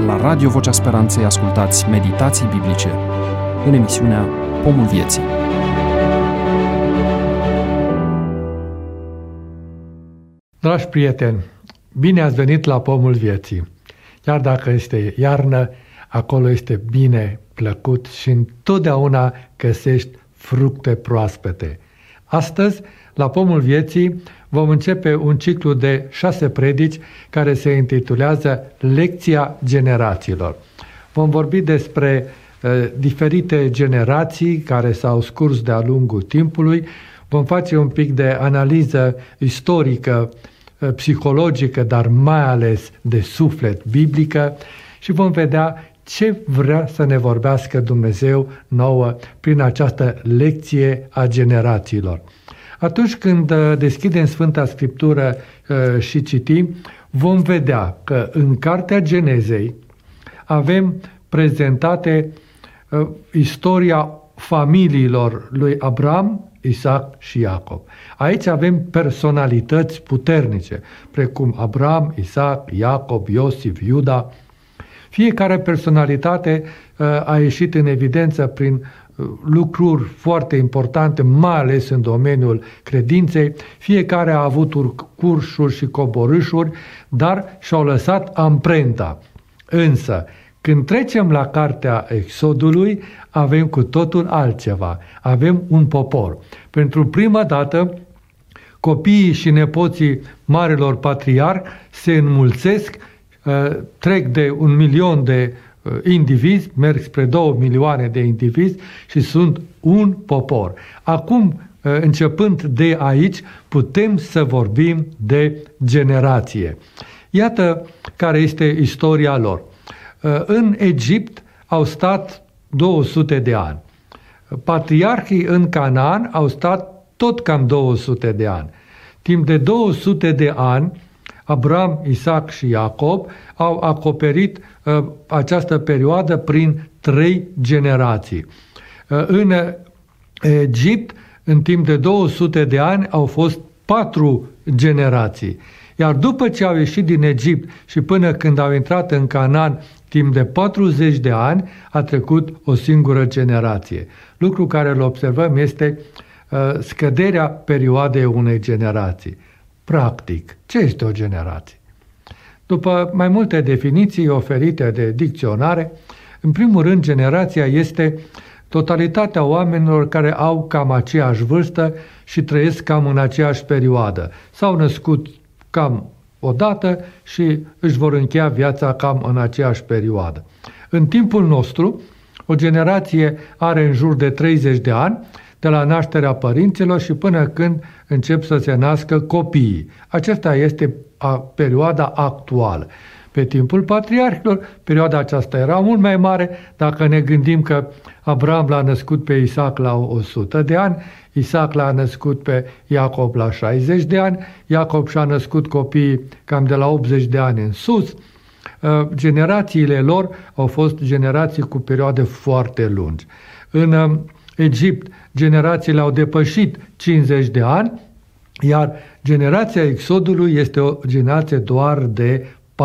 La Radio Vocea Speranței ascultați meditații biblice în emisiunea Pomul Vieții. Dragi prieteni, bine ați venit la Pomul Vieții. Chiar dacă este iarnă, acolo este bine, plăcut și întotdeauna găsești fructe proaspete. Astăzi, la Pomul Vieții, vom începe un ciclu de 6 predici care se intitulează Lecția generațiilor. Vom vorbi despre diferite generații care s-au scurs de-a lungul timpului. Vom face un pic de analiză istorică, psihologică, dar mai ales de suflet biblică și vom vedea ce vrea să ne vorbească Dumnezeu nouă prin această lecție a generațiilor. Atunci când deschidem Sfânta Scriptură și citim, vom vedea că în Cartea Genezei avem prezentate istoria familiilor lui Abraham, Isaac și Iacob. Aici avem personalități puternice, precum Abraham, Isaac, Iacob, Iosif, Iuda. Fiecare personalitate a ieșit în evidență prin lucruri foarte importante, mai ales în domeniul credinței. Fiecare a avut urcușuri și coborâșuri, dar și-au lăsat amprenta. Însă, când trecem la cartea Exodului, avem cu totul altceva. Avem un popor. Pentru prima dată, copiii și nepoții marilor patriarhi se înmulțesc, trec de 1 milion de indivizi, merg spre 2 milioane de indivizi și sunt un popor. Acum, începând de aici, putem să vorbim de generație. Iată care este istoria lor. În Egipt au stat 200 de ani. Patriarhii în Canaan au stat tot cam 200 de ani. Timp de 200 de ani, Abraham, Isaac și Iacob au acoperit această perioadă prin 3 generații. În Egipt, în timp de 200 de ani, au fost 4 generații. Iar după ce au ieșit din Egipt și până când au intrat în Canaan, timp de 40 de ani, a trecut o singură generație. Lucru care îl observăm este scăderea perioadei unei generații. Practic, ce este o generație? După mai multe definiții oferite de dicționare, în primul rând, generația este totalitatea oamenilor care au cam aceeași vârstă și trăiesc cam în aceeași perioadă. S-au născut cam odată și își vor încheia viața cam în aceeași perioadă. În timpul nostru, o generație are în jur de 30 de ani, de la nașterea părinților și până când încep să se nască copiii. Aceasta este perioada actuală. Pe timpul patriarhilor, perioada aceasta era mult mai mare. Dacă ne gândim că Abraham l-a născut pe Isaac la 100 de ani, Isaac l-a născut pe Iacob la 60 de ani, Iacob și-a născut copiii cam de la 80 de ani în sus. Generațiile lor au fost generații cu perioade foarte lungi. În Egipt, generațiile au depășit 50 de ani, iar generația Exodului este o generație doar de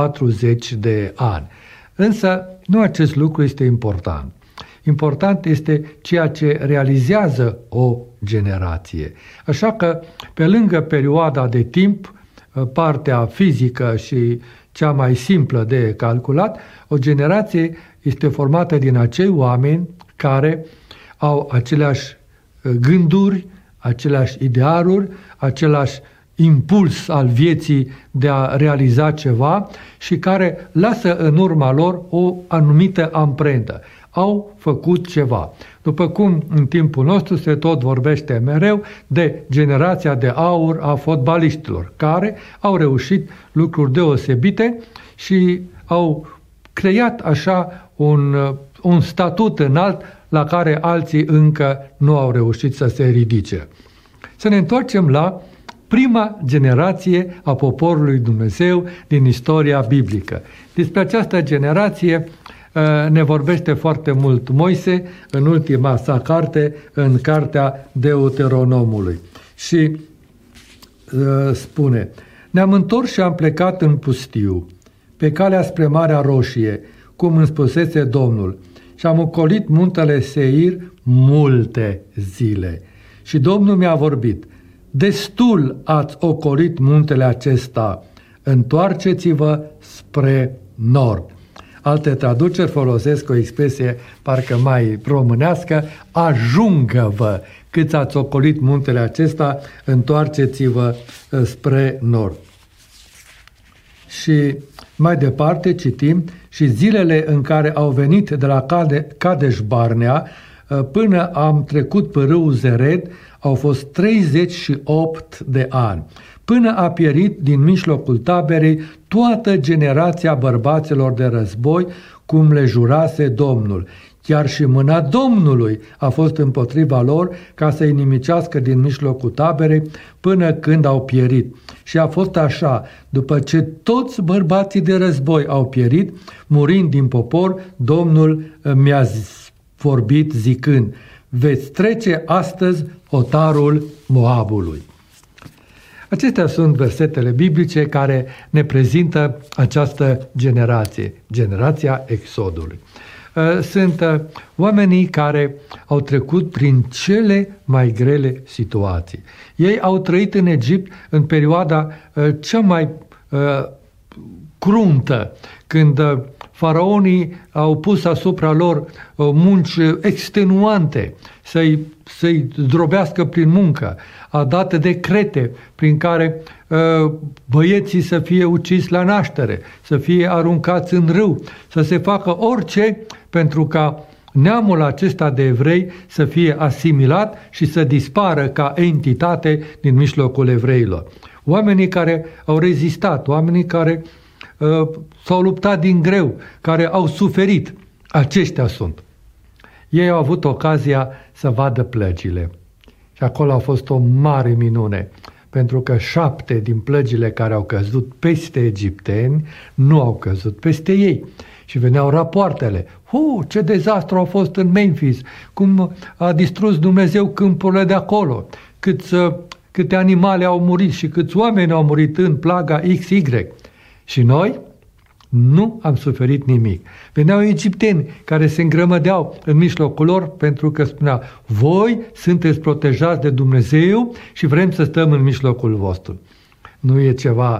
40 de ani. Însă, nu acest lucru este important. Important este ceea ce realizează o generație. Așa că, pe lângă perioada de timp, partea fizică și cea mai simplă de calculat, o generație este formată din acei oameni care au aceleași gânduri, aceleași idealuri, același impuls al vieții de a realiza ceva și care lasă în urma lor o anumită amprentă. Au făcut ceva. După cum în timpul nostru se tot vorbește mereu de generația de aur a fotbaliștilor, care au reușit lucruri deosebite și au creat așa un statut înalt la care alții încă nu au reușit să se ridice. Să ne întoarcem la prima generație a poporului Dumnezeu din istoria biblică. Despre această generație ne vorbește foarte mult Moise în ultima sa carte, în cartea Deuteronomului. Și spune: ne-am întors și am plecat în pustiu, pe calea spre Marea Roșie, cum îmi spusese Domnul. Și am ocolit muntele Seir multe zile. Și Domnul mi-a vorbit: destul ați ocolit muntele acesta, întoarceți-vă spre nord. Alte traduceri folosesc o expresie parcă mai românească: ajungă-vă, cât ați ocolit muntele acesta, întoarceți-vă spre nord. Și mai departe citim: și zilele în care au venit de la Kadesh Barnea până am trecut pe râul Zered au fost 38 de ani, până a pierit din mijlocul taberei toată generația bărbaților de război, cum le jurase Domnul. Chiar și mâna Domnului a fost împotriva lor ca să-i nimicească din mijlocul taberei până când au pierit. Și a fost așa: după ce toți bărbații de război au pierit, murind din popor, Domnul mi-a vorbit zicând: veți trece astăzi hotarul Moabului. Acestea sunt versetele biblice care ne prezintă această generație, generația Exodului. Sunt oamenii care au trecut prin cele mai grele situații. Ei au trăit în Egipt în perioada cea mai cruntă, când faraonii au pus asupra lor munci extenuante, să-i zdrobească prin muncă. A dat decrete prin care băieții să fie uciși la naștere, să fie aruncați în râu, să se facă orice pentru ca neamul acesta de evrei să fie asimilat și să dispară ca entitate din mijlocul evreilor. Oamenii care au rezistat, oamenii care s-au luptat din greu, care au suferit, aceștia sunt. Ei au avut ocazia să vadă plăgile. Și acolo a fost o mare minune, pentru că 7 din plăgile care au căzut peste egipteni nu au căzut peste ei. Și veneau rapoartele: ce dezastru a fost în Memphis, cum a distrus Dumnezeu câmpurile de acolo, câte animale au murit și câți oameni au murit în plaga XY. Și noi nu am suferit nimic. Veneau egipteni care se îngrămădeau în mijlocul lor pentru că spunea: voi sunteți protejați de Dumnezeu și vrem să stăm în mijlocul vostru. Nu e ceva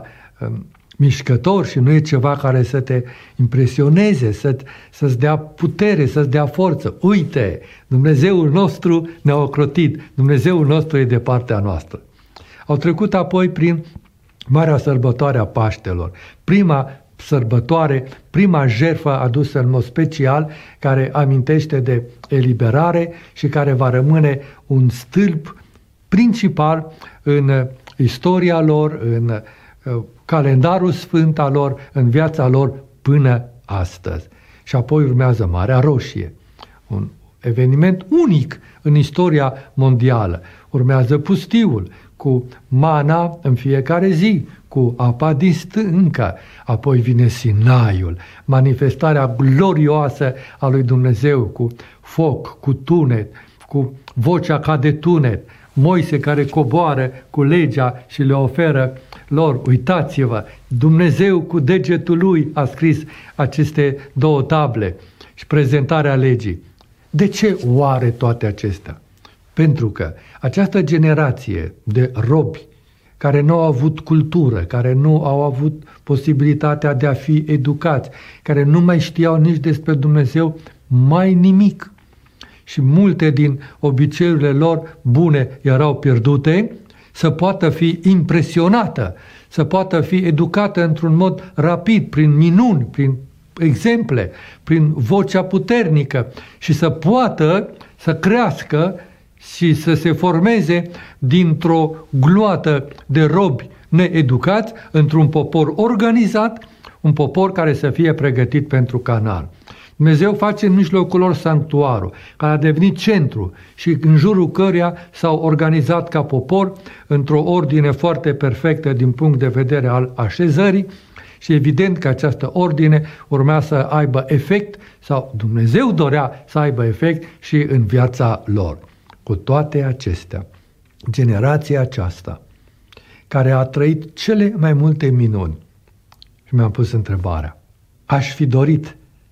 mișcător și nu e ceva care să te impresioneze, să-ți dea putere, să-ți dea forță. Uite, Dumnezeul nostru ne-a ocrotit, Dumnezeul nostru e de partea noastră. Au trecut apoi prin Marea Sărbătoare a Paștelor, prima sărbătoare, prima jertfă adusă în mod special, care amintește de eliberare și care va rămâne un stâlp principal în istoria lor, în calendarul sfânt al lor, în viața lor până astăzi. Și apoi urmează Marea Roșie, un eveniment unic în istoria mondială. Urmează pustiul, cu mana în fiecare zi, cu apa din stâncă. Apoi vine Sinaiul, manifestarea glorioasă a lui Dumnezeu, cu foc, cu tunet, cu vocea ca de tunet. Moise care coboară cu legea și le oferă lor: uitați-vă, Dumnezeu cu degetul lui a scris aceste 2 table și prezentarea legii. De ce oare toate acestea? Pentru că această generație de robi care nu au avut cultură, care nu au avut posibilitatea de a fi educați, care nu mai știau nici despre Dumnezeu mai nimic, și multe din obiceiurile lor bune erau pierdute, să poată fi impresionată, să poată fi educată într-un mod rapid, prin minuni, prin exemple, prin vocea puternică, și să poată să crească și să se formeze dintr-o gloată de robi needucați într-un popor organizat, un popor care să fie pregătit pentru Canaan. Dumnezeu face în mijlocul lor sanctuarul, care a devenit centru și în jurul căruia s-au organizat ca popor într-o ordine foarte perfectă din punct de vedere al așezării, și evident că această ordine urmea să aibă efect, sau Dumnezeu dorea să aibă efect și în viața lor. Cu toate acestea, generația aceasta, care a trăit cele mai multe minuni, și mi-am pus întrebarea: aș fi dorit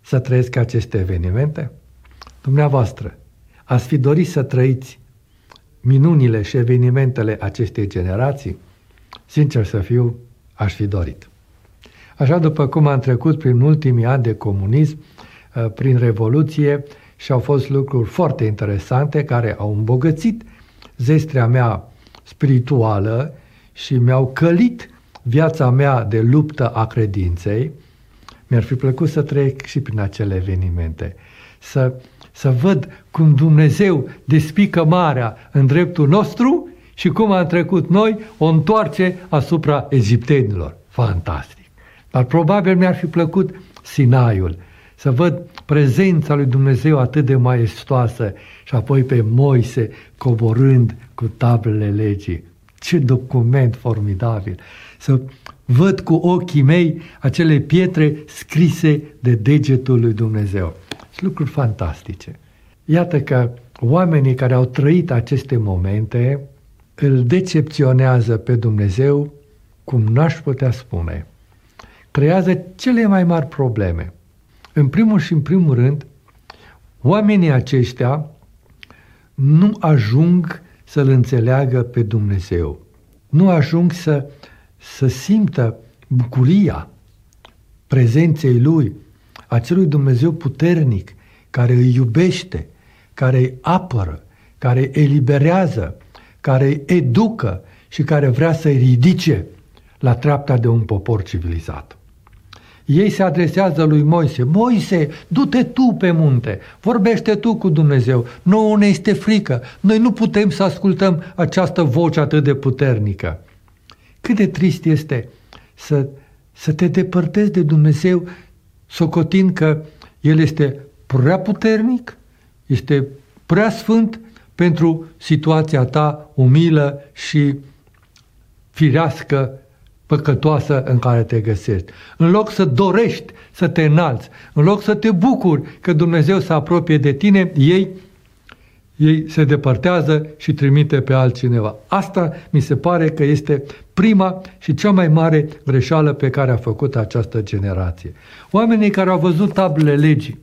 să trăiesc aceste evenimente? Dumneavoastră, ați fi dorit să trăiți minunile și evenimentele acestei generații? Sincer să fiu, aș fi dorit. Așa după cum am trecut prin ultimii ani de comunism, prin Revoluție, și au fost lucruri foarte interesante care au îmbogățit zestrea mea spirituală și mi-au călit viața mea de luptă a credinței, mi-ar fi plăcut să trec și prin acele evenimente, să văd cum Dumnezeu despică marea în dreptul nostru și cum am trecut noi, o întoarce asupra egiptenilor. Fantastic! Dar probabil mi-ar fi plăcut Sinaiul, să văd prezența lui Dumnezeu atât de maestoasă și apoi pe Moise coborând cu tablele legii. Ce document formidabil! Să văd cu ochii mei acele pietre scrise de degetul lui Dumnezeu. Sunt lucruri fantastice. Iată că oamenii care au trăit aceste momente îl decepționează pe Dumnezeu, cum n-aș putea spune. Creează cele mai mari probleme. În primul și în primul rând, oamenii aceștia nu ajung să-L înțeleagă pe Dumnezeu. Nu ajung să simtă bucuria prezenței Lui, acelui Dumnezeu puternic, care îi iubește, care îi apără, care îi eliberează, care îi educă și care vrea să-i ridice la treapta de un popor civilizat. Ei se adresează lui Moise: Moise, du-te tu pe munte, vorbește tu cu Dumnezeu, nouă ne este frică, noi nu putem să ascultăm această voce atât de puternică. Cât de trist este să te depărtezi de Dumnezeu, socotind că El este prea puternic, este prea sfânt pentru situația ta umilă și firească, păcătoasă în care te găsești. În loc să dorești să te înalți, în loc să te bucuri că Dumnezeu se apropie de tine, ei se depărtează și trimite pe altcineva. Asta mi se pare că este prima și cea mai mare greșeală pe care a făcut această generație. Oamenii care au văzut tablele legii,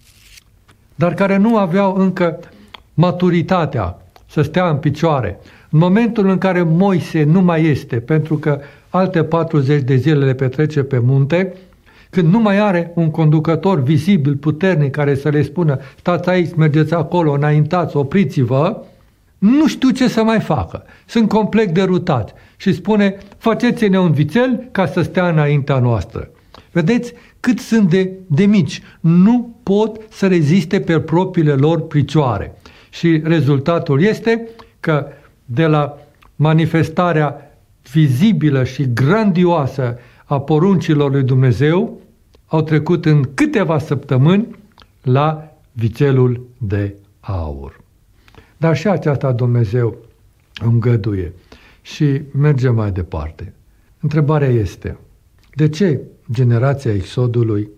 dar care nu aveau încă maturitatea să stea în picioare, în momentul în care Moise nu mai este, pentru că alte 40 de zile le petrece pe munte, când nu mai are un conducător vizibil, puternic, care să le spună: stați aici, mergeți acolo, înaintați, opriți-vă, nu știu ce să mai facă. Sunt complet derutați și spune: faceți-ne un vițel ca să stea înaintea noastră. Vedeți cât sunt de mici, nu pot să reziste pe propriile lor picioare. Și rezultatul este că de la manifestarea vizibilă și grandioasă a poruncilor lui Dumnezeu au trecut în câteva săptămâni la vițelul de aur. Dar și aceasta Dumnezeu îngăduie și merge mai departe. Întrebarea este: de ce generația Exodului,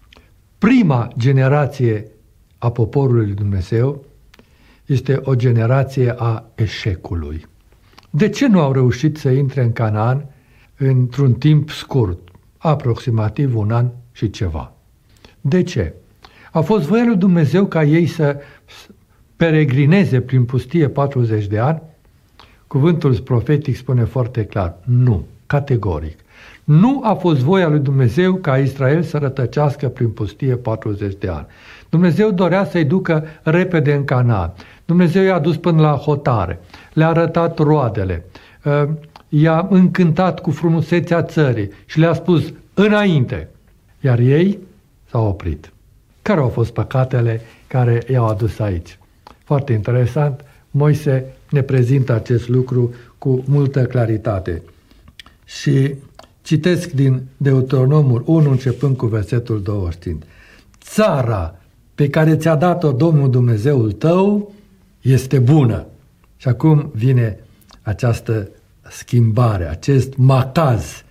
prima generație a poporului lui Dumnezeu, este o generație a eșecului? De ce nu au reușit să intre în Canaan într-un timp scurt, aproximativ un an și ceva? De ce? A fost voia lui Dumnezeu ca ei să peregrineze prin pustie 40 de ani? Cuvântul profetic spune foarte clar: nu, categoric. Nu a fost voia lui Dumnezeu ca Israel să rătăcească prin pustie 40 de ani. Dumnezeu dorea să-i ducă repede în Canaan. Dumnezeu i-a dus până la hotare, le-a arătat roadele, i-a încântat cu frumusețea țării și le-a spus: înainte! Iar ei s-au oprit. Care au fost păcatele care i-au adus aici? Foarte interesant, Moise ne prezintă acest lucru cu multă claritate. Și citesc din Deuteronomul 1, începând cu versetul 25. Țara pe care ți-a dat-o Domnul Dumnezeul tău este bună. Și acum vine această schimbare, acest macaz,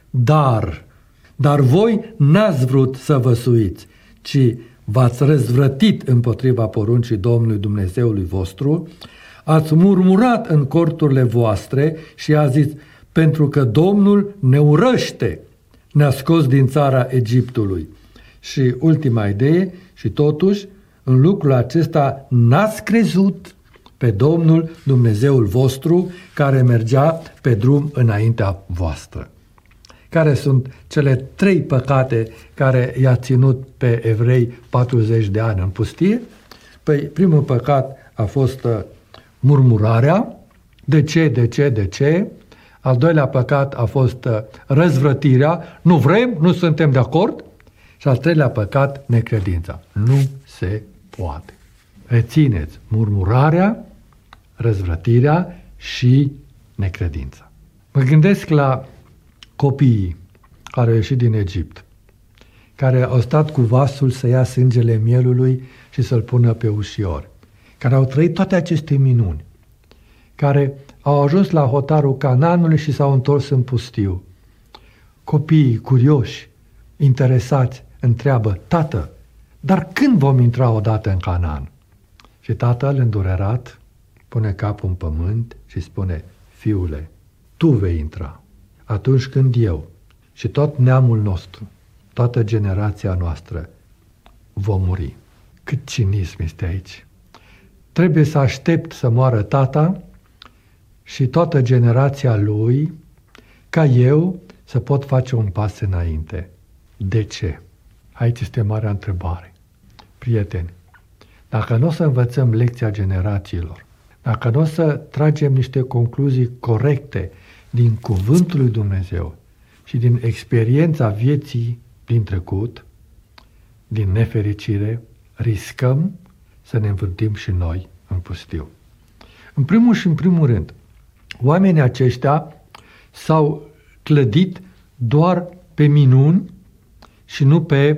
dar voi n-ați vrut să vă suiți, ci v-ați răzvrătit împotriva poruncii Domnului Dumnezeului vostru, ați murmurat în corturile voastre și a zis: pentru că Domnul ne urăște, ne-a scos din țara Egiptului Și ultima idee, și totuși, în lucrul acesta n-ați crezut pe Domnul Dumnezeul vostru care mergea pe drum înaintea voastră. Care sunt cele 3 păcate care i-a ținut pe evrei 40 de ani în pustie? Păi, primul păcat a fost murmurarea. De ce? Al doilea păcat a fost răzvrătirea. Nu vrem, nu suntem de acord. Și al treilea păcat, necredința. Nu se poate. Rețineți murmurarea, răzvrătirea și necredința. Mă gândesc la copiii care au ieșit din Egipt, care au stat cu vasul să ia sângele mielului și să-l pună pe ușior, care au trăit toate aceste minuni, care au ajuns la hotarul Canaanului și s-au întors în pustiu. Copiii curioși, interesați, întreabă: tată, dar când vom intra odată în Canaan? Și tatăl, îndurerat, pune capul în pământ și spune: fiule, tu vei intra atunci când eu și tot neamul nostru, toată generația noastră vom muri. Cât cinism este aici! Trebuie să aștept să moară tata și toată generația lui ca eu să pot face un pas înainte. De ce? Aici este marea întrebare. Prieteni, dacă nu o să învățăm lecția generațiilor, dacă nu o să tragem niște concluzii corecte din cuvântul lui Dumnezeu și din experiența vieții din trecut, din nefericire, riscăm să ne învârtim și noi în pustiu. În primul rând, oamenii aceștia s-au clădit doar pe minuni și nu pe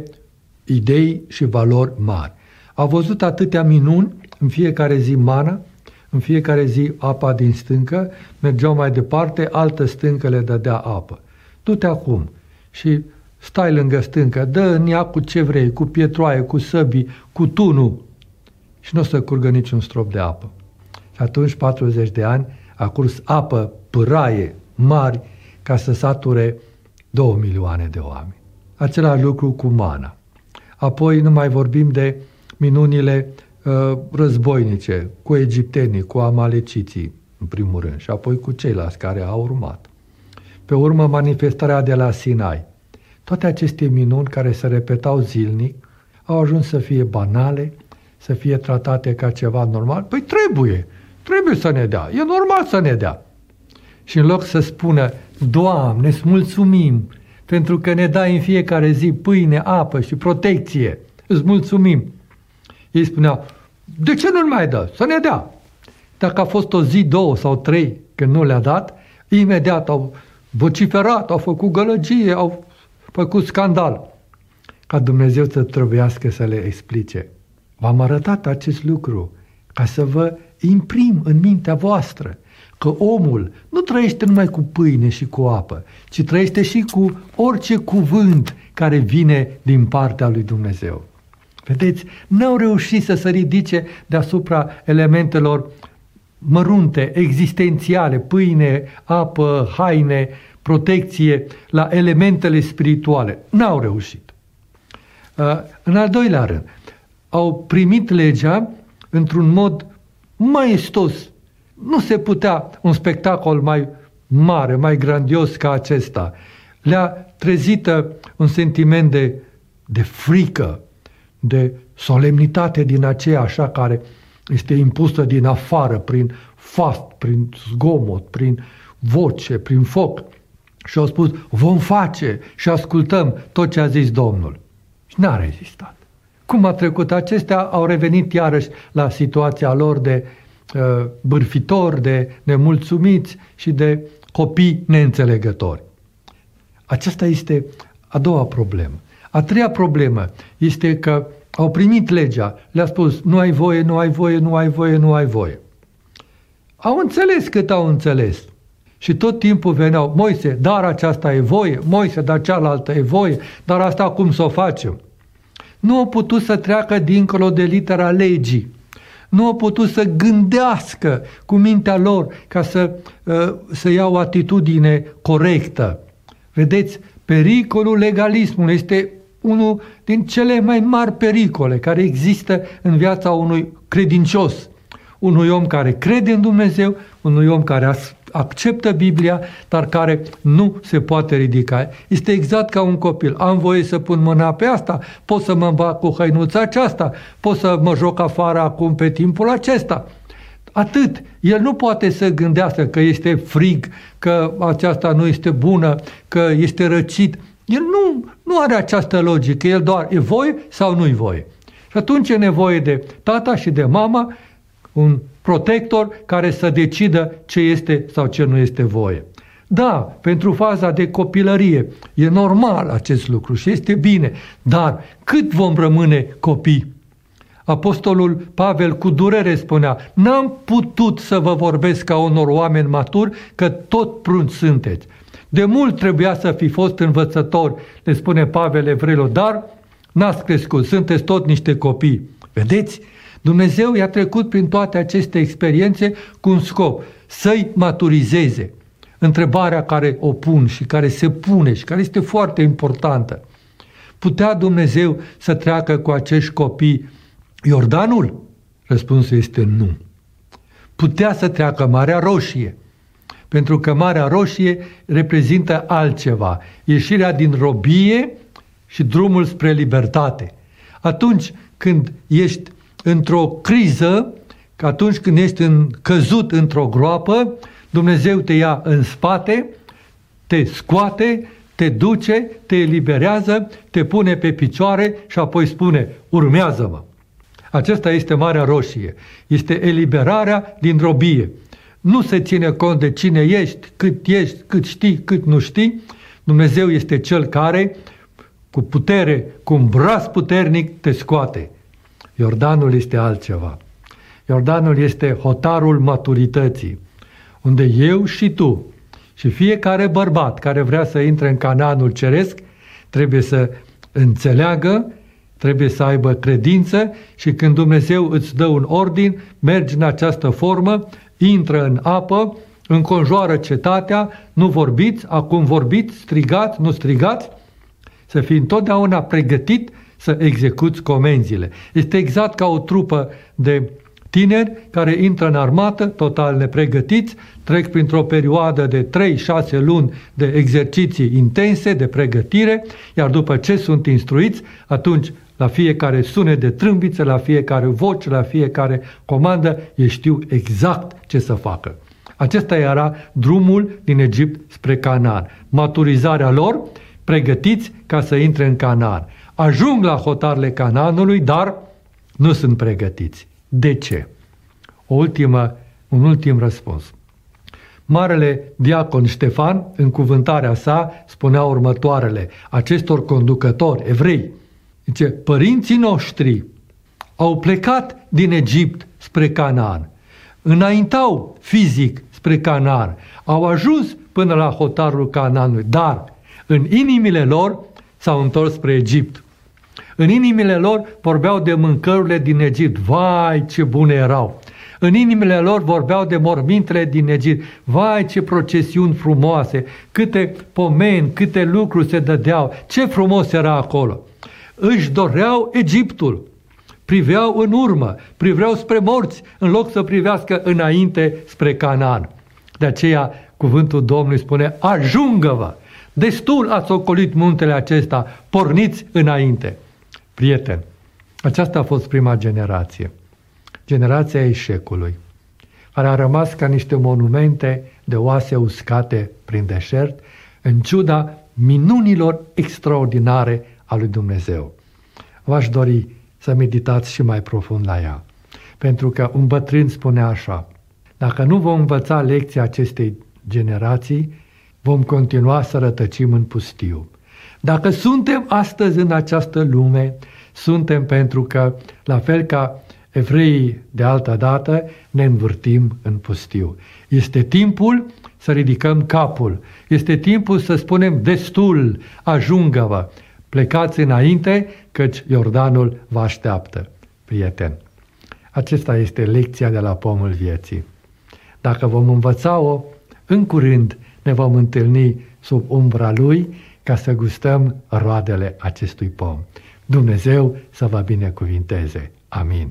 idei și valori mari. Au văzut atâtea minuni, în fiecare zi mana, în fiecare zi apa din stâncă, mergeau mai departe, altă stâncă le dădea apă. Du-te acum și stai lângă stâncă, dă în ea cu ce vrei, cu pietroaie, cu săbii, cu tunul și nu o să curgă niciun strop de apă. Și atunci, 40 de ani, a curs apă, pâraie mari, ca să sature 2 milioane de oameni. Același lucru cu mana. Apoi nu mai vorbim de minunile războinice, cu egiptenii, cu amaleciții, în primul rând, și apoi cu ceilalți care au urmat. Pe urmă, manifestarea de la Sinai. Toate aceste minuni care se repetau zilnic au ajuns să fie banale, să fie tratate ca ceva normal. Păi trebuie să ne dea, e normal să ne dea. Și în loc să spună: Doamne, îți mulțumim pentru că ne dai în fiecare zi pâine, apă și protecție, îți mulțumim. Ei spuneau: de ce nu-l mai dă? Să ne dea. Dacă a fost o zi, 2 sau 3 când nu le-a dat, imediat au vociferat, au făcut gălăgie, au făcut scandal. Ca Dumnezeu să trebuiască să le explice: v-am arătat acest lucru ca să vă imprim în mintea voastră că omul nu trăiește numai cu pâine și cu apă, ci trăiește și cu orice cuvânt care vine din partea lui Dumnezeu. Vedeți, n-au reușit să se ridice deasupra elementelor mărunte, existențiale, pâine, apă, haine, protecție, la elementele spirituale. N-au reușit. În al doilea rând, au primit legea într-un mod maestos. Nu se putea un spectacol mai mare, mai grandios ca acesta. Le-a trezit un sentiment de frică, de solemnitate din aceea așa care este impusă din afară, prin fast, prin zgomot, prin voce, prin foc. Și au spus: vom face și ascultăm tot ce a zis Domnul. Și n-a rezistat. Cum a trecut acestea, au revenit iarăși la situația lor de bârfitori, de nemulțumiți și de copii neînțelegători. Aceasta este a doua problemă. A treia problemă este că au primit legea, le-a spus: nu ai voie, nu ai voie, nu ai voie, nu ai voie. Au înțeles cât au înțeles. Și tot timpul veneau: Moise, dar aceasta e voie, Moise, dar cealaltă e voie, dar asta cum să o facem? Nu au putut să treacă dincolo de litera legii. Nu au putut să gândească cu mintea lor ca să iau o atitudine corectă. Vedeți, pericolul legalismului este unul din cele mai mari pericole care există în viața unui credincios, unui om care crede în Dumnezeu, unui om care acceptă Biblia, dar care nu se poate ridica. Este exact ca un copil. Am voie să pun mâna pe asta, pot să mă îmbac cu hăinuța aceasta, pot să mă joc afară acum pe timpul acesta. Atât. El nu poate să gândească că este frig, că aceasta nu este bună, că este răcit. El nu are această logică. El doar e voie sau nu-i voie. Și atunci e nevoie de tata și de mama, un protector care să decidă ce este sau ce nu este voie. Da, pentru faza de copilărie e normal acest lucru și este bine, dar cât vom rămâne copii? Apostolul Pavel cu durere spunea: n-am putut să vă vorbesc ca unor oameni maturi, că tot prunți sunteți. De mult trebuia să fi fost învățători, le spune Pavel evreilor, dar n-ați crescut, sunteți tot niște copii. Vedeți? Dumnezeu i-a trecut prin toate aceste experiențe cu un scop, să-i maturizeze. Întrebarea care o pun și care se pune și care este foarte importantă: putea Dumnezeu să treacă cu acești copii Iordanul? Răspunsul este nu. Putea să treacă Marea Roșie, pentru că Marea Roșie reprezintă altceva, ieșirea din robie și drumul spre libertate. Atunci când ești într-o criză, atunci când ești căzut într-o groapă, Dumnezeu te ia în spate, te scoate, te duce, te eliberează, te pune pe picioare și apoi spune: urmează-mă. Acesta este Marea Roșie. Este eliberarea din robie. Nu se ține cont de cine ești, cât știi, cât nu știi. Dumnezeu este Cel care, cu putere, cu un braț puternic, te scoate. Iordanul este altceva. Iordanul este hotarul maturității, unde eu și tu și fiecare bărbat care vrea să intre în Canaanul ceresc trebuie să înțeleagă, trebuie să aibă credință și când Dumnezeu îți dă un ordin, mergi în această formă, intră în apă, înconjoară cetatea, nu vorbiți, acum vorbiți, strigați, nu strigați, să fii întotdeauna pregătit să execuți comenzile. Este exact ca o trupă de tineri care intră în armată, total nepregătiți, trec printr-o perioadă de 3-6 luni de exerciții intense, de pregătire, iar după ce sunt instruiți, atunci la fiecare sunet de trâmbiță, la fiecare voce, la fiecare comandă, ei știu exact ce să facă. Acesta era drumul din Egipt spre Canaan. Maturizarea lor, pregătiți ca să intre în Canaan. Ajung la hotarele Canaanului, dar nu sunt pregătiți. De ce? Un ultim răspuns. Marele diacon Ștefan, în cuvântarea sa, spunea următoarele acestor conducători evrei. Zice: părinții noștri au plecat din Egipt spre Canaan, înaintau fizic spre Canaan, au ajuns până la hotarul Canaanului, dar în inimile lor s-au întors spre Egipt. În inimile lor vorbeau de mâncărurile din Egipt. Vai, ce bune erau! În inimile lor vorbeau de mormintele din Egipt. Vai, ce procesiuni frumoase! Câte pomeni, câte lucruri se dădeau! Ce frumos era acolo! Își doreau Egiptul. Priveau în urmă, priveau spre morți, în loc să privească înainte spre Canaan. De aceea, cuvântul Domnului spune: ajungă-vă! Destul ați ocolit muntele acesta, porniți înainte. Prieten, aceasta a fost prima generație. Generația eșecului, care a rămas ca niște monumente de oase uscate prin deșert, în ciuda minunilor extraordinare a lui Dumnezeu. V-aș dori să meditați și mai profund la ea, pentru că un bătrân spunea așa: dacă nu vom învăța lecția acestei generații, vom continua să rătăcim în pustiu. Dacă suntem astăzi în această lume, suntem pentru că, la fel ca evreii de altă dată, ne învârtim în pustiu. Este timpul să ridicăm capul. Este timpul să spunem: destul, ajungă-vă, plecați înainte, căci Iordanul vă așteaptă. Prieten, acesta este lecția de la pomul vieții. Dacă vom învăța-o, în curând ne vom întâlni sub umbra lui, ca să gustăm roadele acestui pom. Dumnezeu să vă binecuvinteze. Amin.